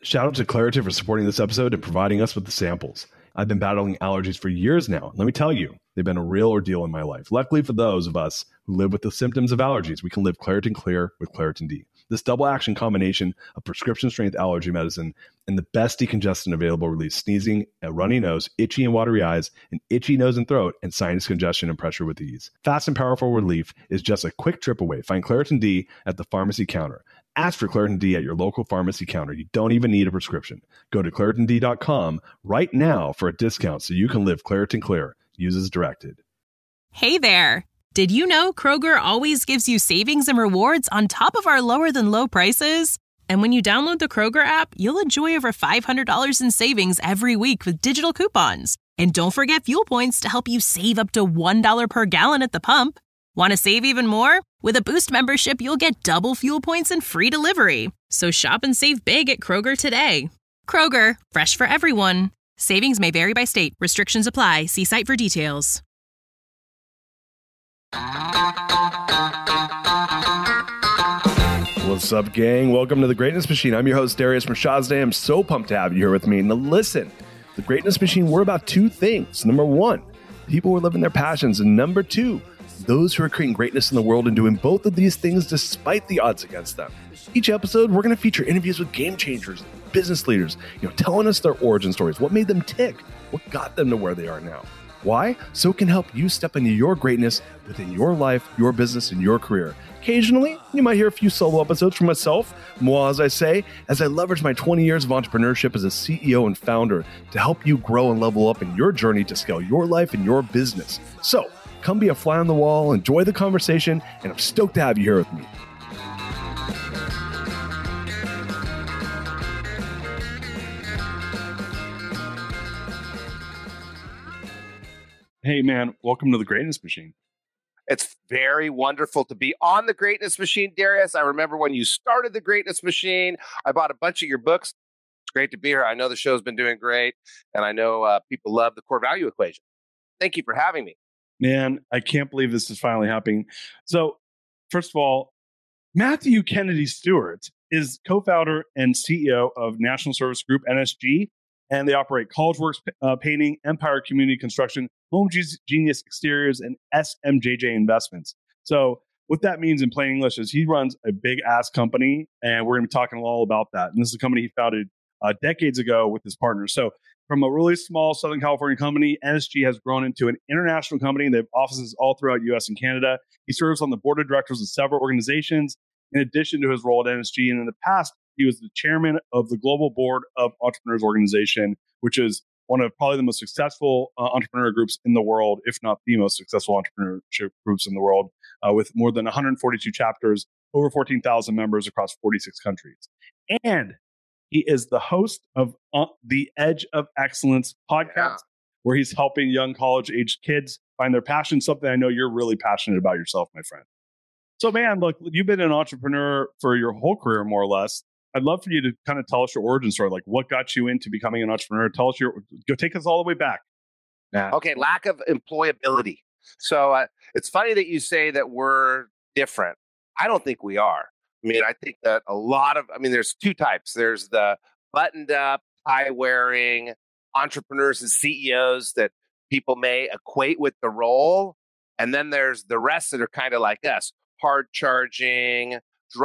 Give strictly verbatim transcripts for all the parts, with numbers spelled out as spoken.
Shout out to Claritin for supporting this episode and providing us with the samples. I've been battling allergies for years now. Let me tell you, they've been a real ordeal in my life. Luckily for those of us who live with the symptoms of allergies, we can live Claritin Clear with Claritin D. This double action combination of prescription strength allergy medicine and the best decongestant available relieves sneezing, a runny nose, itchy and watery eyes, an itchy nose and throat, and sinus congestion and pressure with ease. Fast and powerful relief is just a quick trip away. Find Claritin D at the pharmacy counter. Ask for Claritin D at your local pharmacy counter. You don't even need a prescription. Go to Claritin D dot com right now for a discount so you can live Claritin Clear. Use as directed. Hey there. Did you know Kroger always gives you savings and rewards on top of our lower than low prices? And when you download the Kroger app, you'll enjoy over five hundred dollars in savings every week with digital coupons. And don't forget fuel points to help you save up to one dollar per gallon at the pump. Want to save even more? With a Boost membership, you'll get double fuel points and free delivery. So shop and save big at Kroger today. Kroger, fresh for everyone. Savings may vary by state. Restrictions apply. See site for details. What's up, gang? Welcome to The Greatness Machine. I'm your host, Darius Mirshahzadeh. I'm so pumped to have you here with me. Now listen, The Greatness Machine, we're about two things. Number one, people who are living their passions. And number two, those who are creating greatness in the world and doing both of these things despite the odds against them. Each episode, we're going to feature interviews with game changers, business leaders, you know, telling us their origin stories, what made them tick, what got them to where they are now. Why? So it can help you step into your greatness within your life, your business, and your career. Occasionally, you might hear a few solo episodes from myself, moi, as I say, as I leverage my twenty years of entrepreneurship as a C E O and founder to help you grow and level up in your journey to scale your life and your business. So, come be a fly on the wall, enjoy the conversation, and I'm stoked to have you here with me. Hey, man, welcome to The Greatness Machine. It's very wonderful to be on The Greatness Machine, Darius. I remember when you started The Greatness Machine, I bought a bunch of your books. It's great to be here. I know the show's been doing great, and I know uh, people love the core value equation. Thank you for having me. Man, I can't believe this is finally happening. So, first of all, Matthew Kennedy Stewart is co-founder and C E O of National Service Group, N S G, and they operate CollegeWorks uh, Painting, Empire Community Construction, Home Genius Exteriors, and S M J J Investments. So, what that means in plain English is he runs a big-ass company, and we're going to be talking all about that. And this is a company he founded uh, decades ago with his partners. So, from a really small Southern California company, N S G has grown into an international company. They have offices all throughout U S and Canada. He serves on the board of directors of several organizations, in addition to his role at N S G. And in the past, he was the chairman of the Global Board of Entrepreneurs Organization, which is one of probably the most successful uh, entrepreneur groups in the world, if not the most successful entrepreneurship groups in the world, uh, with more than one hundred forty-two chapters, over fourteen thousand members across forty-six countries. And he is the host of uh, the Edge of Excellence podcast, yeah. where he's helping young college-aged kids find their passion, something I know you're really passionate about yourself, my friend. So, man, look, you've been an entrepreneur for your whole career, more or less. I'd love for you to kind of tell us your origin story, like what got you into becoming an entrepreneur. Tell us your, go take us all the way back. Yeah. Okay, lack of employability. So uh, it's funny that you say that we're different. I don't think we are. I mean, I think that a lot of, I mean, there's two types. There's the buttoned up, tie wearing entrepreneurs and C E Os that people may equate with the role. And then there's the rest that are kind of like us, hard charging,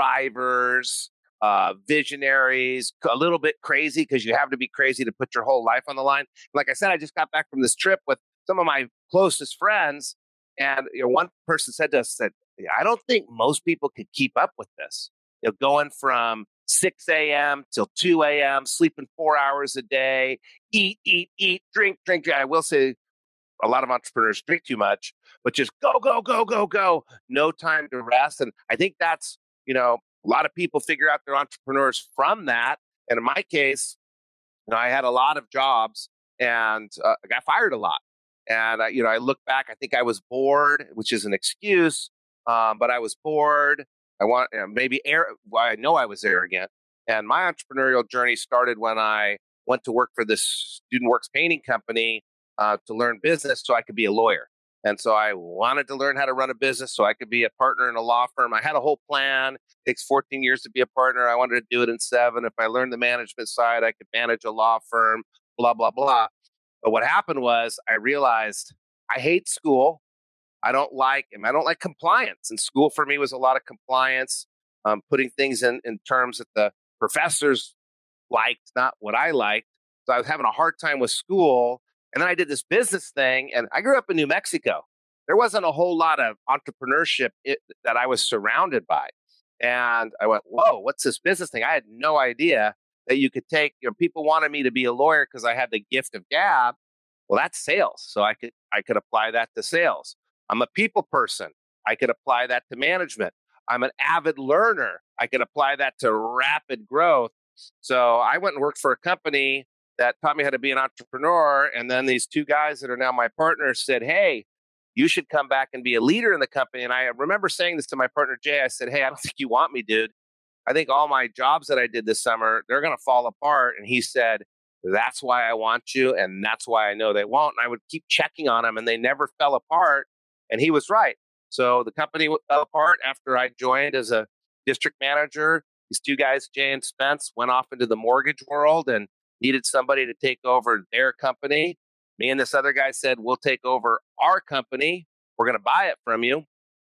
drivers, uh, visionaries, a little bit crazy because you have to be crazy to put your whole life on the line. Like I said, I just got back from this trip with some of my closest friends. And you know, one person said to us that, I don't think most people could keep up with this. You know, going from six a.m. till two a.m., sleeping four hours a day, eat, eat, eat, drink, drink. I will say a lot of entrepreneurs drink too much, but just go, go, go, go, go. No time to rest. And I think that's, you know, a lot of people figure out they're entrepreneurs from that. And in my case, you know, I had a lot of jobs and uh, I got fired a lot. And, uh, you know, I look back, I think I was bored, which is an excuse. Um, but I was bored. I want you know, maybe air. Well, I know I was arrogant. And my entrepreneurial journey started when I went to work for this Student Works painting company uh, to learn business so I could be a lawyer. And so I wanted to learn how to run a business so I could be a partner in a law firm. I had a whole plan. It takes fourteen years to be a partner. I wanted to do it in seven. If I learned the management side, I could manage a law firm, blah, blah, blah. But what happened was I realized I hate school. I don't like, I don't like compliance. And school for me was a lot of compliance, um, putting things in, in terms that the professors liked, not what I liked. So I was having a hard time with school. And then I did this business thing, and I grew up in New Mexico. There wasn't a whole lot of entrepreneurship it, that I was surrounded by. And I went, whoa, what's this business thing? I had no idea that you could take, you know, people wanted me to be a lawyer because I had the gift of gab. Well, that's sales. So I could, I could apply that to sales. I'm a people person. I could apply that to management. I'm an avid learner. I could apply that to rapid growth. So I went and worked for a company that taught me how to be an entrepreneur. And then these two guys that are now my partners said, hey, you should come back and be a leader in the company. And I remember saying this to my partner, Jay. I said, hey, I don't think you want me, dude. I think all my jobs that I did this summer, they're going to fall apart. And he said, that's why I want you. And that's why I know they won't. And I would keep checking on them, and they never fell apart. And he was right. So the company fell apart after I joined as a district manager. These two guys, Jay and Spence, went off into the mortgage world and needed somebody to take over their company. Me and this other guy said, we'll take over our company. We're going to buy it from you.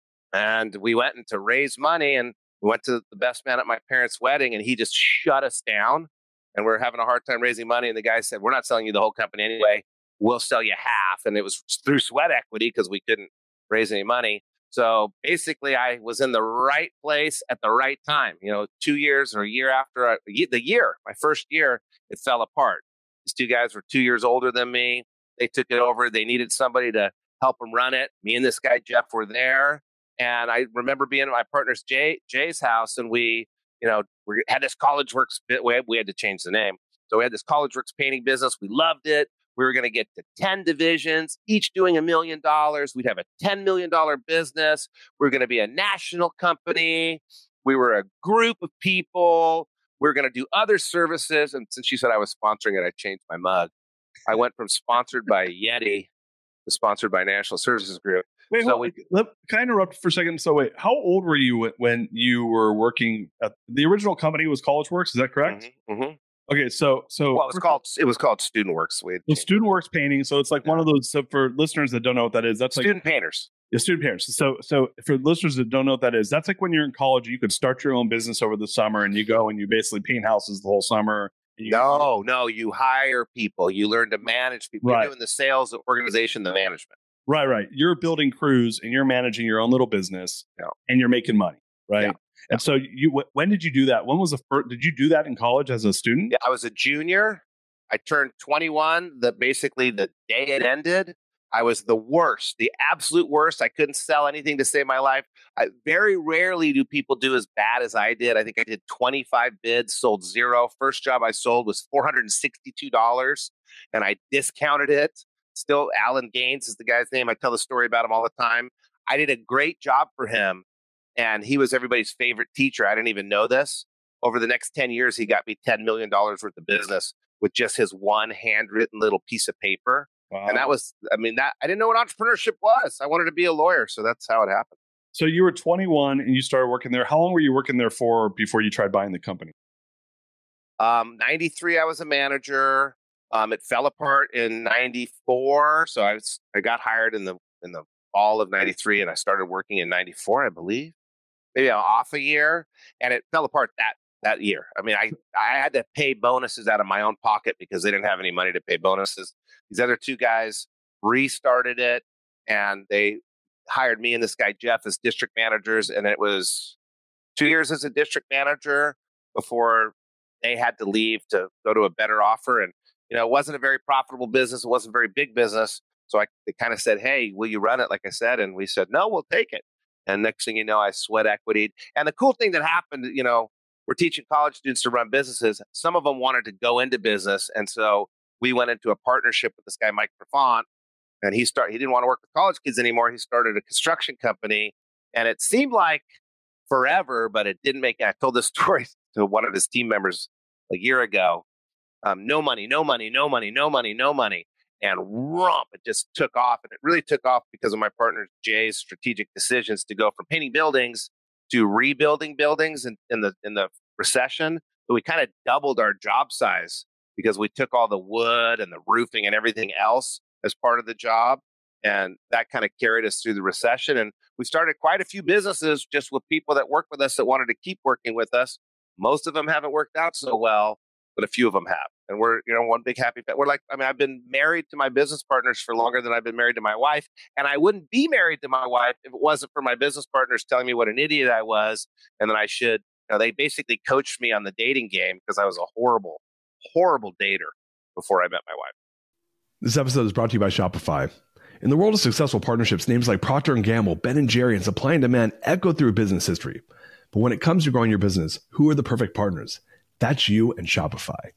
And we went in to raise money, and we went to the best man at my parents' wedding, and he just shut us down. And we we're having a hard time raising money. And the guy said, we're not selling you the whole company anyway. We'll sell you half. And it was through sweat equity because we couldn't raise any money. So basically, I was in the right place at the right time. You know, two years or a year after I, the year, my first year, it fell apart. These two guys were two years older than me. They took it over. They needed somebody to help them run it. Me and this guy, Jeff, were there. And I remember being at my partner's Jay, Jay's house, and we, you know, we had this College Works bit. We had, we had to change the name. So we had this College Works painting business. We loved it. We were going to get to ten divisions, each doing a million dollars. We'd have a ten million dollars business. We were going to be a national company. We were a group of people. We were going to do other services. And since you said I was sponsoring it, I changed my mug. I went from sponsored by Yeti to sponsored by National Services Group. Wait, so hold, we, let, can I interrupt for a second? So wait, how old were you when you were working at the original company was College Works? Is that correct? Mm-hmm, mm-hmm. Okay, so so well, it was called it was called Student Works. We the Student Works painting. So it's like yeah. one of those. So for listeners that don't know what that is, that's student like painters. Yeah, student painters. So so for listeners that don't know what that is, that's like when you're in college, you could start your own business over the summer, and you go and you basically paint houses the whole summer. You, no, no, you hire people. You learn to manage people. Right. You're doing the sales, the organization, the management. Right, right. You're building crews and you're managing your own little business, yeah. and you're making money, right? Yeah. And so you, when did you do that? When was the first, did you do that in college as a student? Yeah, I was a junior. I turned twenty-one, the basically the day it ended. I was the worst, the absolute worst. I couldn't sell anything to save my life. I, very rarely do people do as bad as I did. I think I did twenty-five bids, sold zero. First job I sold was four hundred sixty-two dollars, and I discounted it. Still, Alan Gaines is the guy's name. I tell the story about him all the time. I did a great job for him, and he was everybody's favorite teacher. I didn't even know this. Over the next ten years, he got me ten million dollars worth of business with just his one handwritten little piece of paper. Wow. And that was, I mean, that I didn't know what entrepreneurship was. I wanted to be a lawyer. So that's how it happened. So you were twenty-one and you started working there. How long were you working there for before you tried buying the company? Um, ninety-three, I was a manager. Um, it fell apart in ninety-four. So I was, I got hired in the, in the fall of ninety-three, and I started working in ninety-four, I believe. Maybe I'm off a year, and it fell apart that, that year. I mean, I, I had to pay bonuses out of my own pocket because they didn't have any money to pay bonuses. These other two guys restarted it, and they hired me and this guy, Jeff, as district managers. And it was two years as a district manager before they had to leave to go to a better offer. And, you know, it wasn't a very profitable business. It wasn't a very big business. So I, they kind of said, hey, will you run it? Like I said, and we said, no, we'll take it. And next thing you know, I sweat equity. And the cool thing that happened, you know, we're teaching college students to run businesses. Some of them wanted to go into business. And so we went into a partnership with this guy, Mike Profant, and he started, he didn't want to work with college kids anymore. He started a construction company, and it seemed like forever, but it didn't make it. I told this story to one of his team members a year ago. Um, no money, no money, no money, no money, no money. and rump, it just took off. And it really took off because of my partner Jay's strategic decisions to go from painting buildings to rebuilding buildings in, in the in the recession. So we kind of doubled our job size because we took all the wood and the roofing and everything else as part of the job. And that kind of carried us through the recession. And we started quite a few businesses just with people that worked with us that wanted to keep working with us. Most of them haven't worked out so well, but a few of them have. And we're, you know, one big happy family. We're like, I mean, I've been married to my business partners for longer than I've been married to my wife. And I wouldn't be married to my wife if it wasn't for my business partners telling me what an idiot I was and that I should, you know, they basically coached me on the dating game because I was a horrible, horrible dater before I met my wife. This episode is brought to you by Shopify. In the world of successful partnerships, names like Procter and Gamble, Ben and Jerry, and Supply and Demand echo through business history. But when it comes to growing your business, who are the perfect partners? That's you and Shopify.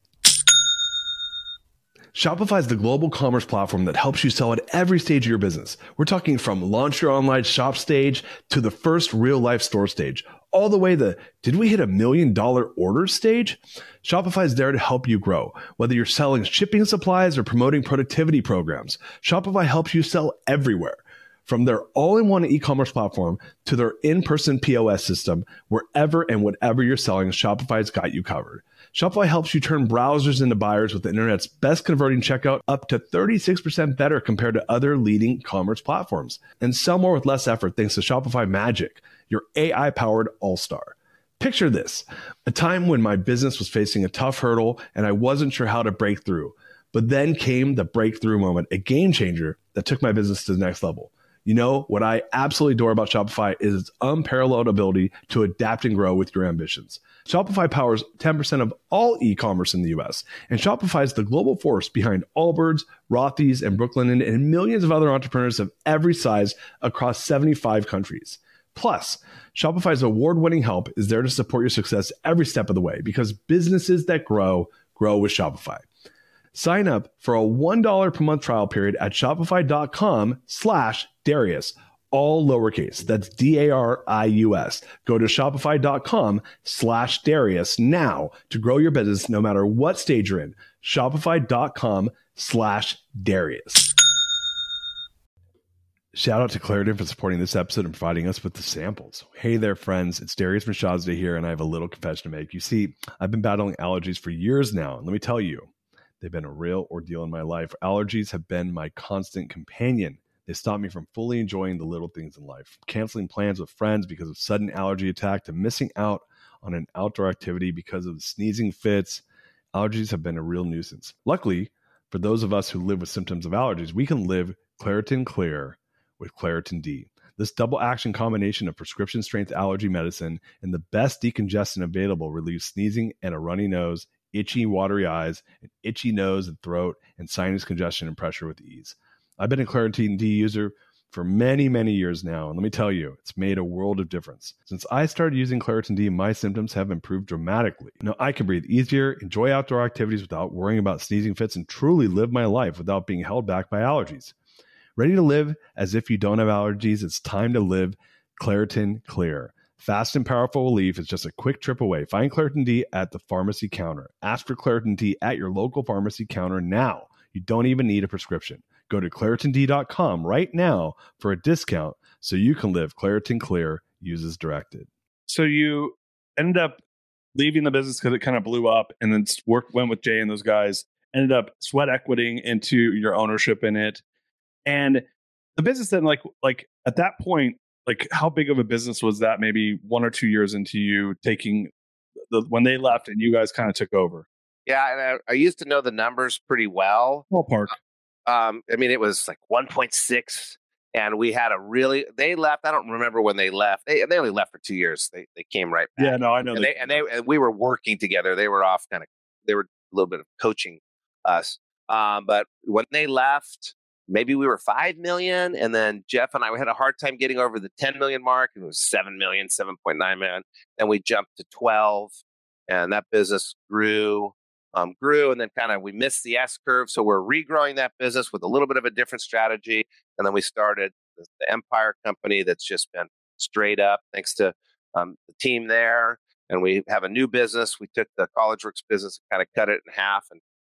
Shopify is the global commerce platform that helps you sell at every stage of your business. We're talking from launch your online shop stage to the first real life store stage, all the way to, did we hit a million dollar order stage? Shopify is there to help you grow. Whether you're selling shipping supplies or promoting productivity programs, Shopify helps you sell everywhere. From their all-in-one e-commerce platform to their in-person P O S system, wherever and whatever you're selling, Shopify's got you covered. Shopify helps you turn browsers into buyers with the internet's best converting checkout, up to thirty-six percent better compared to other leading commerce platforms. And sell more with less effort thanks to Shopify Magic, your A I-powered all-star. Picture this, a time when my business was facing a tough hurdle and I wasn't sure how to break through. But then came the breakthrough moment, a game changer that took my business to the next level. You know, what I absolutely adore about Shopify is its unparalleled ability to adapt and grow with your ambitions. Shopify powers ten percent of all e-commerce in the U S, and Shopify is the global force behind Allbirds, Rothy's, and Brooklinen, and millions of other entrepreneurs of every size across seventy-five countries. Plus, Shopify's award-winning help is there to support your success every step of the way because businesses that grow, grow with Shopify. Sign up for a one dollar per month trial period at shopify.com slash Darius, all lowercase. That's D A R I U S. Go to shopify.com slash Darius now to grow your business no matter what stage you're in. Shopify.com slash Darius. Shout out to Claritin for supporting this episode and providing us with the samples. Hey there, friends. It's Darius from Shazda here, and I have a little confession to make. You see, I've been battling allergies for years now, and let me tell you, they've been a real ordeal in my life. Allergies have been my constant companion. They stop me from fully enjoying the little things in life, canceling plans with friends because of sudden allergy attack to missing out on an outdoor activity because of the sneezing fits. Allergies have been a real nuisance. Luckily, for those of us who live with symptoms of allergies, we can live Claritin Clear with Claritin D. This double action combination of prescription strength allergy medicine and the best decongestant available relieves sneezing and a runny nose, itchy, watery eyes, an itchy nose and throat, and sinus congestion and pressure with ease. I've been a Claritin D user for many, many years now, and let me tell you, it's made a world of difference. Since I started using Claritin D, my symptoms have improved dramatically. Now I can breathe easier, enjoy outdoor activities without worrying about sneezing fits, and truly live my life without being held back by allergies. Ready to live as if you don't have allergies? It's time to live Claritin Clear. Fast and powerful relief is just a quick trip away. Find Claritin D at the pharmacy counter. Ask for Claritin D at your local pharmacy counter now. You don't even need a prescription. Go to Claritin D dot com right now for a discount so you can live Claritin Clear. Use as directed. So you ended up leaving the business because it kind of blew up, and then work went with Jay and those guys. Ended up sweat equitying into your ownership in it, and the business then, like like at that point, like how big of a business was that? Maybe one or two years into you taking the when they left and you guys kind of took over. Yeah, and I, I used to know the numbers pretty well. Ballpark. Um, I mean, it was like one point six, and we had a really. They left. I don't remember when they left. They they only left for two years. They they came right back. Yeah, no, I know. And they, and they and we were working together. They were off kind of. They were a little bit of coaching us. Um, but when they left, maybe we were five million, and then Jeff and I we had a hard time getting over the ten million mark, and it was seven million, seven point nine million. Then we jumped to twelve, and that business grew. Um, grew and then kind of we missed the S curve, so we're regrowing that business with a little bit of a different strategy, and then we started the, the Empire Company that's just been straight up thanks to um, the team there. And we have a new business. We took the College Works business and kind of cut it in half and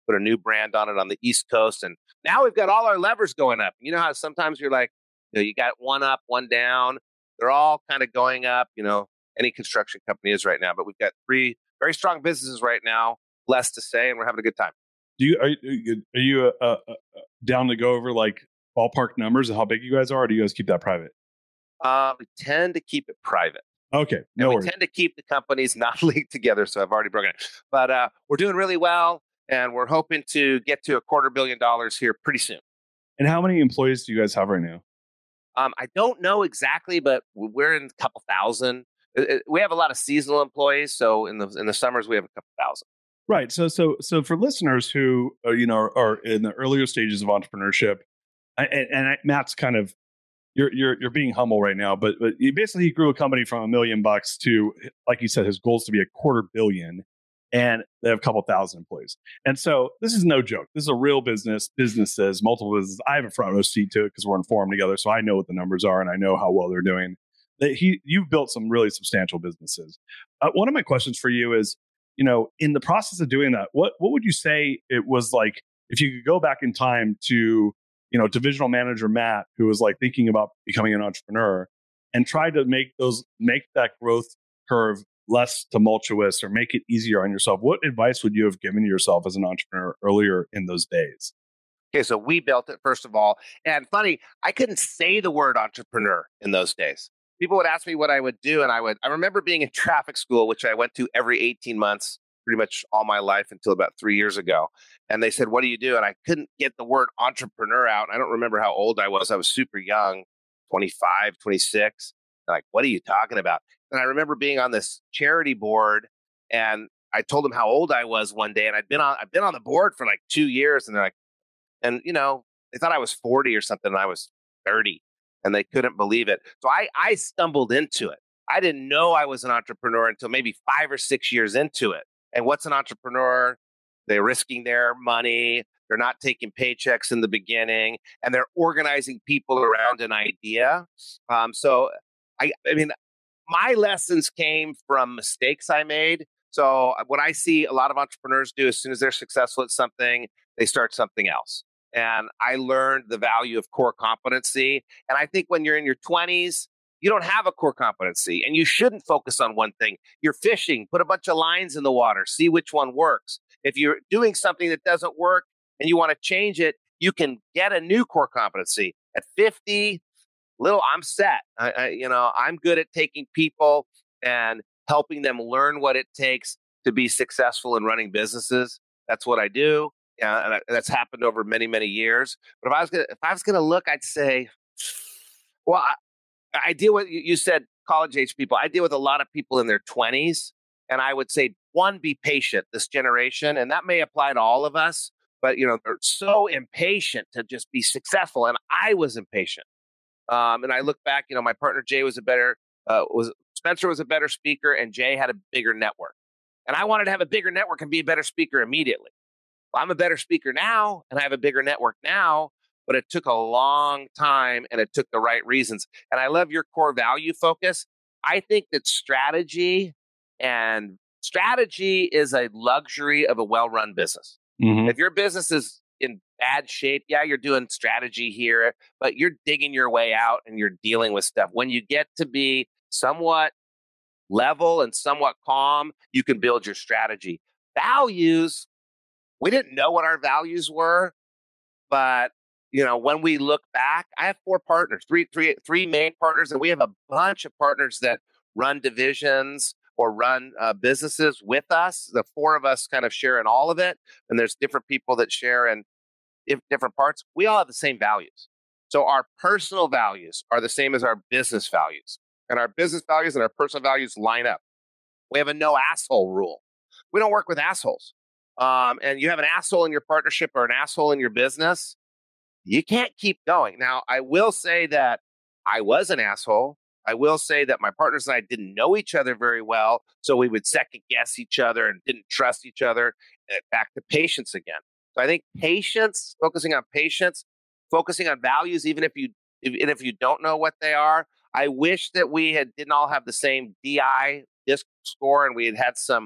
put a new brand on it on the East Coast. And now we've got all our levers going up. You know how sometimes you're like, you know, you got one up, one down. They're all kind of going up, you know, any construction company is right now. But we've got three very strong businesses right now, blessed to say, and we're having a good time. Do you are, you- are you uh, uh, uh, down to go over like ballpark numbers of how big you guys are, or do you guys keep that private? Uh, we tend to keep it private. Okay, no and we worries. tend to keep the companies not linked together, so I've already broken it. But uh, we're doing really well, and we're hoping to get to a quarter billion dollars here pretty soon. And how many employees do you guys have right now? Um, I don't know exactly, but we're in a couple thousand. It- it- We have a lot of seasonal employees, so in the in the summers we have a couple thousand. Right. So, so, so for listeners who uh, you know are, are in the earlier stages of entrepreneurship, I, and, and I, Matt's kind of you're you're you're being humble right now, but but he basically he grew a company from a million bucks to, like you said, his goal is to be a quarter billion, and they have a couple thousand employees. And so this is no joke. This is a real business. Businesses, multiple businesses. I have a front row seat to it because we're in forum together, so I know what the numbers are and I know how well they're doing. That he you've built some really substantial businesses. Uh, one of my questions for you is, you know, in the process of doing that, what what would you say it was like if you could go back in time to, you know, divisional manager Matt, who was like thinking about becoming an entrepreneur and tried to make those make that growth curve less tumultuous or make it easier on yourself? What advice would you have given yourself as an entrepreneur earlier in those days? Okay, so we built it first of all, and funny, I couldn't say the word entrepreneur in those days. People would ask me what I would do, and I would. I remember being in traffic school, which I went to every eighteen months, pretty much all my life until about three years ago. And they said, "What do you do?" And I couldn't get the word entrepreneur out. I don't remember how old I was. I was super young, twenty-five, twenty-six. They're like, "What are you talking about?" And I remember being on this charity board, and I told them how old I was one day, and I'd been on. I've been on the board for like two years, and they're like, and you know, they thought I was forty or something, and I was thirty. And they couldn't believe it. So I, I stumbled into it. I didn't know I was an entrepreneur until maybe five or six years into it. And what's an entrepreneur? They're risking their money. They're not taking paychecks in the beginning, and they're organizing people around an idea. Um, so, I, I mean, my lessons came from mistakes I made. So what I see a lot of entrepreneurs do, as soon as they're successful at something, they start something else. And I learned the value of core competency. And I think when you're in your twenties, you don't have a core competency and you shouldn't focus on one thing. You're fishing, put a bunch of lines in the water, see which one works. If you're doing something that doesn't work and you want to change it, you can get a new core competency. At fifty, little, I'm set. I, I, you know, I'm good at taking people and helping them learn what it takes to be successful in running businesses. That's what I do. Yeah, and that's happened over many, many years. But if I was gonna, if I was gonna look, I'd say, well, I, I deal with you said college age people. I deal with a lot of people in their twenties, and I would say, one, be patient. This generation, and that may apply to all of us. But you know, they're so impatient to just be successful, and I was impatient. Um, and I look back, you know, my partner Jay was a better, uh, was Spencer was a better speaker, and Jay had a bigger network, and I wanted to have a bigger network and be a better speaker immediately. I'm a better speaker now and I have a bigger network now, but it took a long time and it took the right reasons. And I love your core value focus. I think that strategy and strategy is a luxury of a well-run business. Mm-hmm. If your business is in bad shape, yeah, you're doing strategy here, but you're digging your way out and you're dealing with stuff. When you get to be somewhat level and somewhat calm, you can build your strategy. Values, we didn't know what our values were, but you know, when we look back, I have four partners, three, three, three main partners, and we have a bunch of partners that run divisions or run uh, businesses with us. The four of us kind of share in all of it, and there's different people that share in if different parts. We all have the same values, so our personal values are the same as our business values, and our business values and our personal values line up. We have a no asshole rule. We don't work with assholes. Um, and you have an asshole in your partnership or an asshole in your business, you can't keep going. Now, I will say that I was an asshole. I will say that my partners and I didn't know each other very well, so we would second guess each other and didn't trust each other. Back to patience again. So I think patience, focusing on patience, focusing on values, even if you if, and if you don't know what they are. I wish that we had didn't all have the same D I disc score and we had had some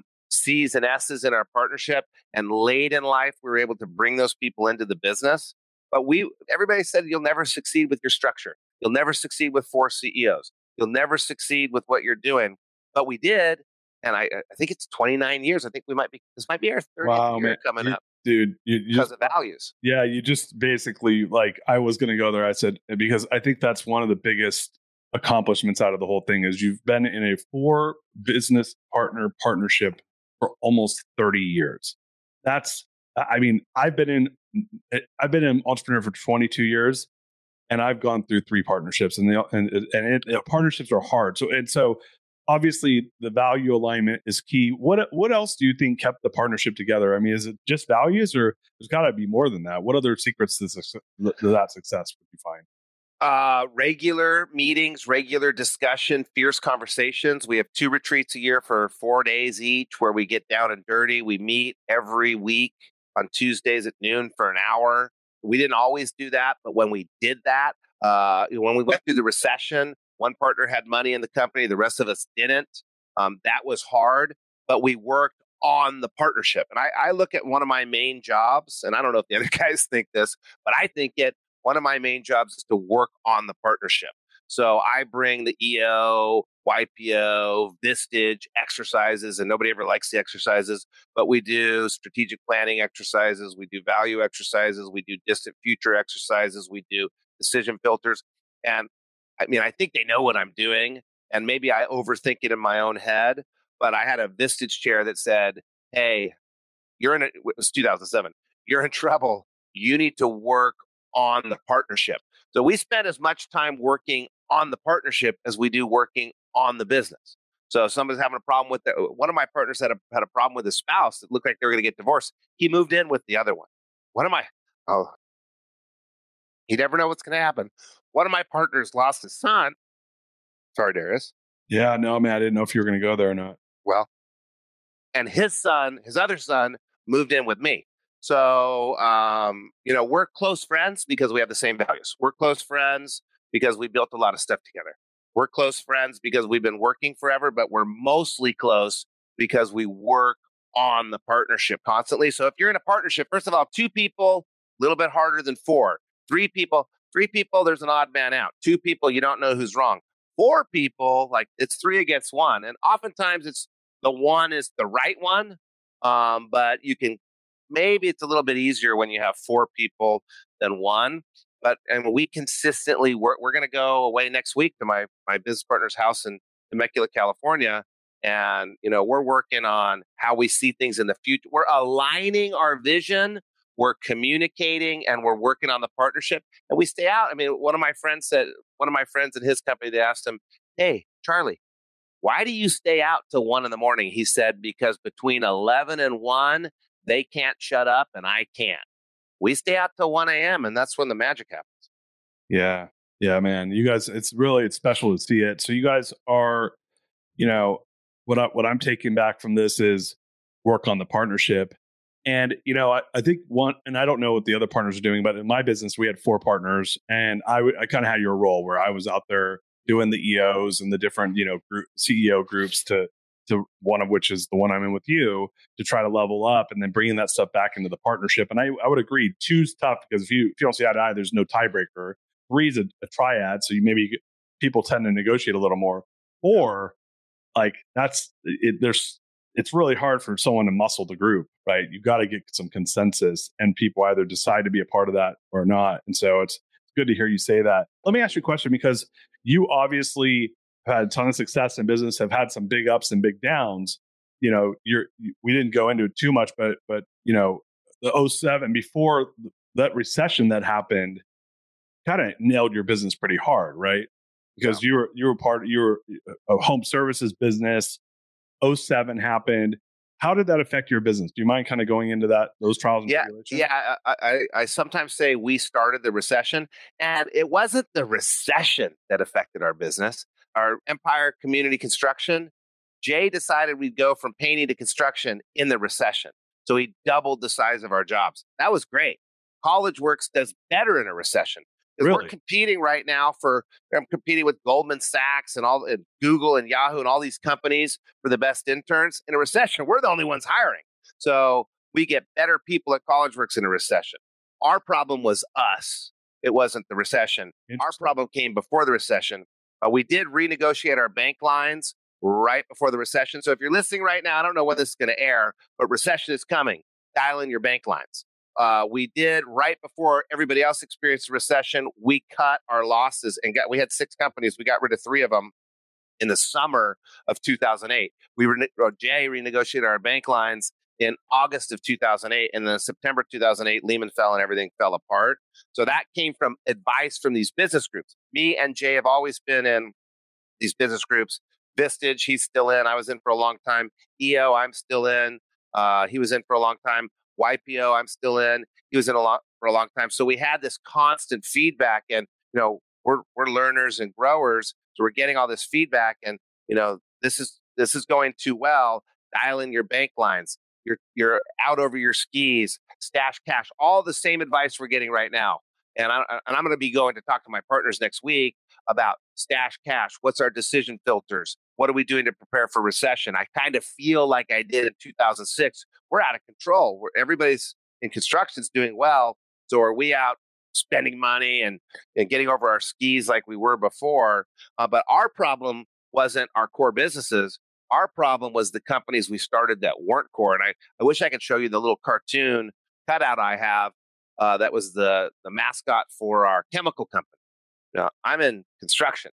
C's and S's in our partnership. And late in life, we were able to bring those people into the business. But we, everybody said, you'll never succeed with your structure. You'll never succeed with four C E Os. You'll never succeed with what you're doing. But we did. And I, I think it's twenty-nine years. I think we might be, this might be our thirtieth Wow, year man. coming You- up Dude, you, you because just, of values. yeah, you just basically, like, I was going to go there. I said, because I think that's one of the biggest accomplishments out of the whole thing is you've been in a four business partner partnership for almost thirty years. That's, I mean, I've been in, I've been an entrepreneur for twenty-two years, and I've gone through three partnerships, and they, and and it, you know, partnerships are hard. So and so, obviously, the value alignment is key. What what else do you think kept the partnership together? I mean, is it just values, or there's got to be more than that? What other secrets to, success, to that success would you find? Uh, regular meetings, regular discussion, fierce conversations. We have two retreats a year for four days each where we get down and dirty. We meet every week on Tuesdays at noon for an hour. We didn't always do that, but when we did that, uh, when we went through the recession, one partner had money in the company, the rest of us didn't. Um, that was hard, but we worked on the partnership. And I, I look at one of my main jobs, and I don't know if the other guys think this, but I think it, one of my main jobs is to work on the partnership. So I bring the E O, Y P O, Vistage exercises, and nobody ever likes the exercises, but we do strategic planning exercises, we do value exercises, we do distant future exercises, we do decision filters. And I mean, I think they know what I'm doing, and maybe I overthink it in my own head, but I had a Vistage chair that said, hey, you're in a, it was two thousand seven, you're in trouble. You need to work on the partnership. So we spend as much time working on the partnership as we do working on the business. So if somebody's having a problem with the, one of my partners had a, had a problem with his spouse. It looked like they were going to get divorced. He moved in with the other one. One of my, oh, you never know what's going to happen. One of my partners lost his son. Sorry, Darius. Yeah, no, man, I didn't know if you were going to go there or not. Well, and his son, his other son, moved in with me. So, um, you know, we're close friends because we have the same values. We're close friends because we built a lot of stuff together. We're close friends because we've been working forever, but we're mostly close because we work on the partnership constantly. So if you're in a partnership, first of all, two people, a little bit harder than four. Three people, three people, there's an odd man out. Two people, you don't know who's wrong. Four people, like it's three against one. And oftentimes it's the one is the right one, um, but you can, maybe it's a little bit easier when you have four people than one. But and we consistently work. We're going to go away next week to my my business partner's house in Temecula, California, and you know we're working on how we see things in the future. We're aligning our vision. We're communicating, and we're working on the partnership. And we stay out. I mean, one of my friends said, one of my friends in his company, they asked him, "Hey, Charlie, why do you stay out till one in the morning?" He said, "Because between eleven and one, they can't shut up, and I can't. We stay out till one a.m. and that's when the magic happens." Yeah. Yeah, man. You guys, it's really, it's special to see it. So you guys are, you know, what I, what I'm taking back from this is work on the partnership. And, you know, I, I think one, and I don't know what the other partners are doing, but in my business, we had four partners, and I, w- I kind of had your role where I was out there doing the E Os and the different, you know, group, C E O groups to, to one of which is the one I'm in with you, to try to level up and then bringing that stuff back into the partnership. And I, I would agree, two's tough because if you if you don't see eye to eye, there's no tiebreaker. Three's a, a triad, so you maybe get, people tend to negotiate a little more. Four, like that's it. There's it's really hard for someone to muscle the group, right? You've got to get some consensus, and people either decide to be a part of that or not. And so it's good to hear you say that. Let me ask you a question, because you obviously had a ton of success in business, have had some big ups and big downs. You know, you're, we didn't go into it too much, but, but, you know, the oh seven, before that recession that happened, kind of nailed your business pretty hard, right? Because yeah. you were, you were part of, you were a home services business. oh seven happened. How did that affect your business? Do you mind kind of going into that, those trials and yeah, tribulations? Yeah, I, I, I sometimes say we started the recession, and it wasn't the recession that affected our business. Our Empire Community Construction, Jay decided we'd go from painting to construction in the recession. So he doubled the size of our jobs. That was great. College Works does better in a recession. Because Really? we're competing right now for, I'm competing with Goldman Sachs and all and Google and Yahoo and all these companies for the best interns. In a recession, we're the only ones hiring. So we get better people at CollegeWorks in a recession. Our problem was us. It wasn't the recession. Our problem came before the recession. Uh, we did renegotiate our bank lines right before the recession. So if you're listening right now, I don't know when this is going to air, but recession is coming. Dial in your bank lines. Uh, we did right before everybody else experienced a recession. We cut our losses and got. We had six companies. We got rid of three of them in the summer of two thousand eight. We were Jay renegotiated our bank lines in August of two thousand eight, and then September two thousand eight, Lehman fell and everything fell apart. So that came from advice from these business groups. Me and Jay have always been in these business groups. Vistage, he's still in. I was in for a long time. E O, I'm still in. Uh, he was in for a long time. Y P O, I'm still in. He was in a lot for a long time. So we had this constant feedback, and you know, we're we're learners and growers, so we're getting all this feedback. And you know, this is this is going too well. Dial in your bank lines. You're you're out over your skis. Stash cash. All the same advice we're getting right now. And I and I'm going to be going to talk to my partners next week about stash cash. What's our decision filters? What are we doing to prepare for recession? I kind of feel like I did in two thousand six. We're out of control. We're, everybody's in construction's doing well. So are we out spending money and, and getting over our skis like we were before? Uh, but our problem wasn't our core businesses. Our problem was the companies we started that weren't core. And I, I wish I could show you the little cartoon cutout I have. Uh, that was the, the mascot for our chemical company. Now, I'm in construction.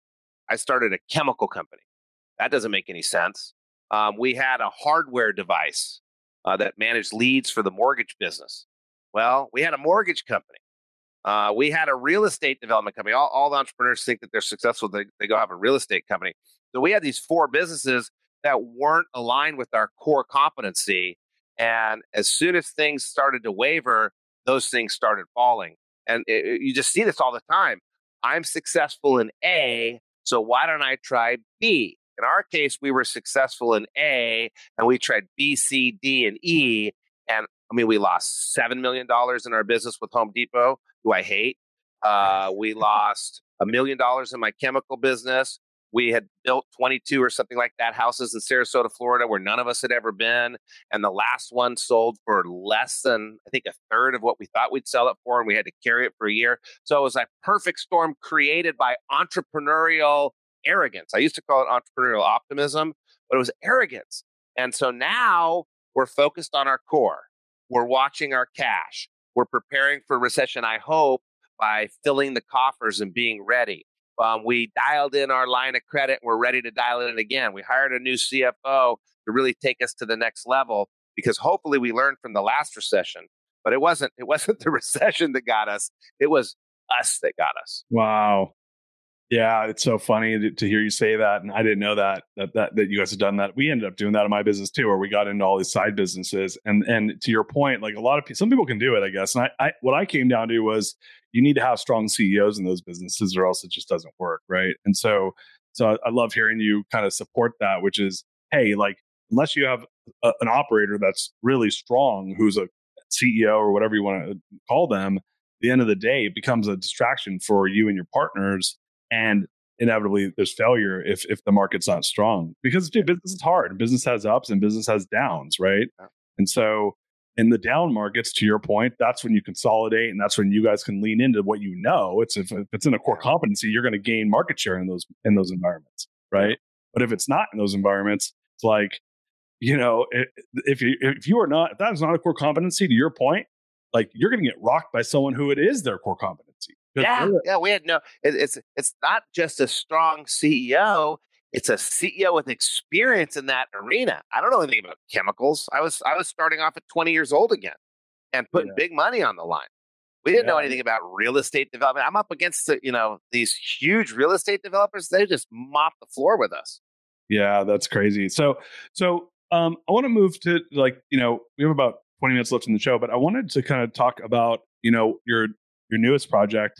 I started a chemical company. That doesn't make any sense. Um, we had a hardware device uh, that managed leads for the mortgage business. Well, we had a mortgage company. Uh, we had a real estate development company. All, all the entrepreneurs think that they're successful. They, they go have a real estate company. So we had these four businesses that weren't aligned with our core competency. And as soon as things started to waver, those things started falling. And it, it, you just see this all the time. I'm successful in A, so why don't I try B? In our case, we were successful in A, and we tried B, C, D, and E. And I mean, we lost seven million dollars in our business with Home Depot, who I hate. Uh, we lost a million dollars in my chemical business. We had built twenty-two or something like that houses in Sarasota, Florida, where none of us had ever been. And the last one sold for less than, I think, a third of what we thought we'd sell it for. And we had to carry it for a year. So it was a perfect storm created by entrepreneurial arrogance. I used to call it entrepreneurial optimism, but it was arrogance. And so now we're focused on our core. We're watching our cash. We're preparing for recession, I hope, by filling the coffers and being ready. Um, we dialed in our line of credit, and we're ready to dial it in again. We hired a new C F O to really take us to the next level, because hopefully we learned from the last recession. But it wasn't it wasn't the recession that got us. It was us that got us. Wow. Yeah, it's so funny to, to hear you say that, and I didn't know that, that that that you guys had done that. We ended up doing that in my business too, where we got into all these side businesses. And and to your point, like a lot of people, some people can do it, I guess. And I, I what I came down to was you need to have strong C E Os in those businesses, or else it just doesn't work, right? And so so I, I love hearing you kind of support that, which is, hey, like unless you have a, an operator that's really strong, who's a C E O or whatever you want to call them, at the end of the day, it becomes a distraction for you and your partners. And inevitably there's failure if if the market's not strong, because dude, business is hard. Business has ups and business has downs, right? And so in the down markets, to your point, that's when you consolidate, and that's when you guys can lean into what you know. It's if, if it's in a core competency, you're going to gain market share in those in those environments, right? But if it's not in those environments, it's like, you know, if you if you are not, if that is not a core competency, to your point, like you're going to get rocked by someone who it is their core competency. Yeah, yeah, we had no. It, it's it's not just a strong C E O; it's a C E O with experience in that arena. I don't know anything about chemicals. I was I was starting off at twenty years old again, and putting yeah. big money on the line. We didn't yeah. know anything about real estate development. I'm up against the, you know, these huge real estate developers. They just mop the floor with us. Yeah, that's crazy. So so um, I want to move to, like, you know, we have about twenty minutes left in the show, but I wanted to kind of talk about, you know, your your newest project.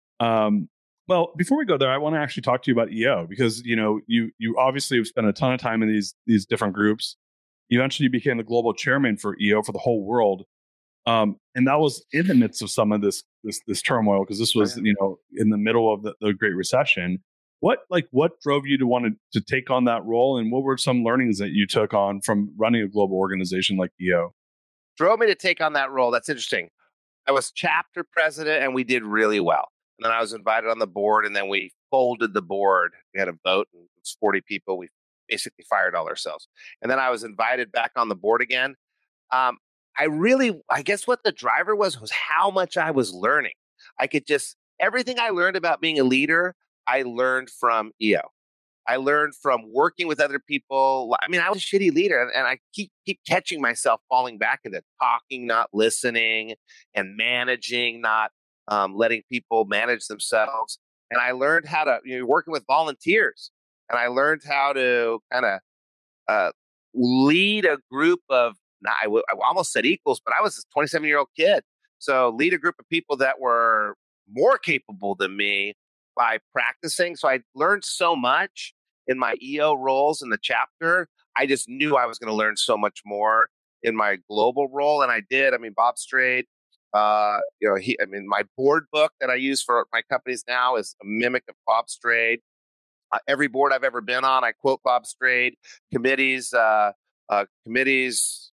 Um, well, before we go there, I want to actually talk to you about E O, because, you know, you, you obviously have spent a ton of time in these, these different groups. Eventually you became the global chairman for E O for the whole world. Um, and that was in the midst of some of this this this turmoil, because this was, you know, in the middle of the, the Great Recession. What like what drove you to want to, to take on that role, and what were some learnings that you took on from running a global organization like E O? Drove me to take on that role. That's interesting. I was chapter president, and we did really well. And then I was invited on the board, and then we folded the board. We had a vote, and it was forty people. We basically fired all ourselves. And then I was invited back on the board again. Um, I really, I guess what the driver was, was how much I was learning. I could just, everything I learned about being a leader, I learned from E O. I learned from working with other people. I mean, I was a shitty leader, and, and I keep keep catching myself falling back into talking, not listening, and managing, not um, letting people manage themselves. And I learned how to, you know, working with volunteers, and I learned how to kind of uh, lead a group of, not, I, w- I almost said equals, but I was a twenty-seven-year-old kid. So lead a group of people that were more capable than me by practicing. So I learned so much in my E O roles in the chapter. I just knew I was going to learn so much more in my global role, and I did. I mean, Bob Strade, uh, you know, he. I mean, my board book that I use for my companies now is a mimic of Bob Strade. Uh, every board I've ever been on, I quote Bob Strade. Committees, uh, uh, committees,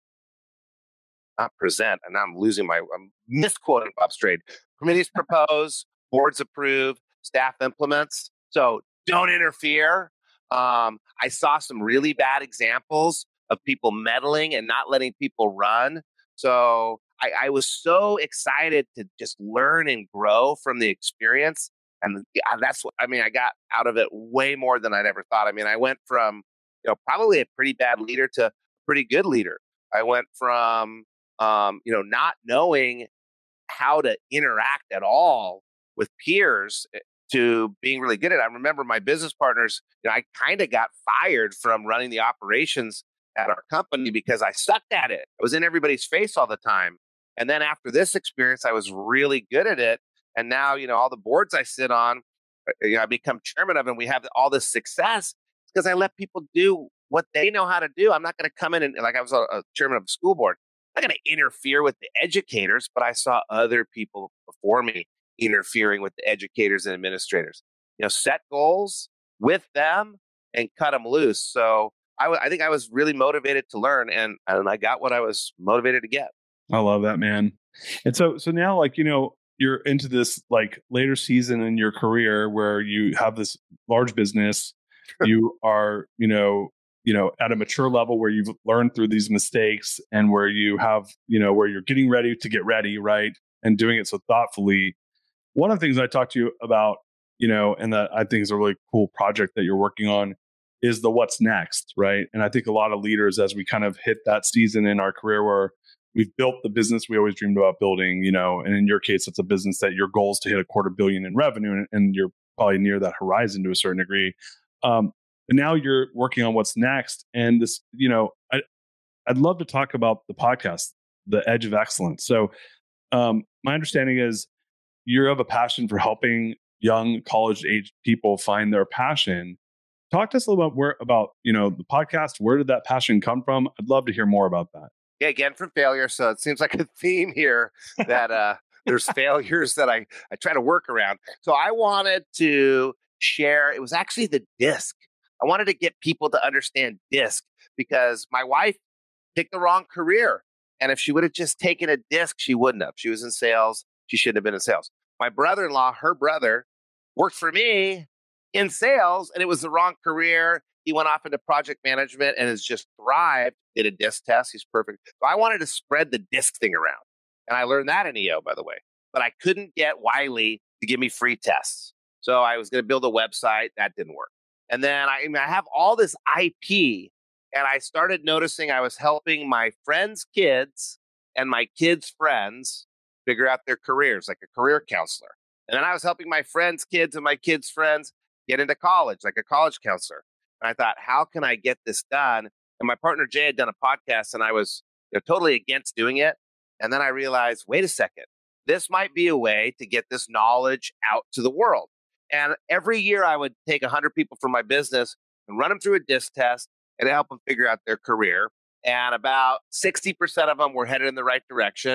not present, and now I'm losing my. I'm misquoting Bob Strade. Committees propose, boards approve, staff implements. So don't interfere. Um, I saw some really bad examples of people meddling and not letting people run. So I, I was so excited to just learn and grow from the experience. And that's what, I mean, I got out of it way more than I'd ever thought. I mean, I went from, you know, probably a pretty bad leader to a pretty good leader. I went from, um, you know, not knowing how to interact at all with peers to being really good at it. I remember my business partners, you know, I kind of got fired from running the operations at our company because I sucked at it. I was in everybody's face all the time. And then after this experience, I was really good at it. And now, you know, all the boards I sit on, you know, I become chairman of, and we have all this success because I let people do what they know how to do. I'm not going to come in and, like, I was a, a chairman of the school board. I'm not going to interfere with the educators, but I saw other people before me interfering with the educators and administrators. You know, set goals with them and cut them loose. So I, w- I think I was really motivated to learn, and and I got what I was motivated to get. I love that, man. And so so now, like, you know, you're into this like later season in your career where you have this large business. You are, you know, you know, at a mature level where you've learned through these mistakes, and where you have, you know, where you're getting ready to get ready, right? And doing it so thoughtfully. One of the things I talked to you about, you know, and that I think is a really cool project that you're working on is the what's next, right? And I think a lot of leaders, as we kind of hit that season in our career where we've built the business we always dreamed about building, you know, and in your case, it's a business that your goal is to hit a quarter billion in revenue, and, and you're probably near that horizon to a certain degree. Um, but now you're working on what's next. And this, you know, I, I'd love to talk about the podcast, The Edge of Excellence. So um, my understanding is you have a passion for helping young college-age people find their passion. Talk to us a little bit where, about, you know, the podcast. Where did that passion come from? I'd love to hear more about that. Yeah, again, from failure. So it seems like a theme here that uh, there's failures that I, I try to work around. So I wanted to share, it was actually the DISC. I wanted to get people to understand DISC because my wife picked the wrong career. And if she would have just taken a DISC, she wouldn't have. She was in sales. She shouldn't have been in sales. My brother-in-law, her brother, worked for me in sales, and it was the wrong career. He went off into project management and has just thrived. Did a DISC test. He's perfect. So I wanted to spread the DISC thing around. And I learned that in E O, by the way. But I couldn't get Wiley to give me free tests. So I was going to build a website. That didn't work. And then I, I, mean, I have all this I P, and I started noticing I was helping my friends' kids and my kids' friends figure out their careers, like a career counselor. And then I was helping my friends' kids and my kids' friends get into college, like a college counselor. And I thought, how can I get this done? And my partner Jay had done a podcast, and I was, you know, totally against doing it. And then I realized, wait a second, this might be a way to get this knowledge out to the world. And every year I would take one hundred people from my business and run them through a DISC test and help them figure out their career. And about sixty percent of them were headed in the right direction.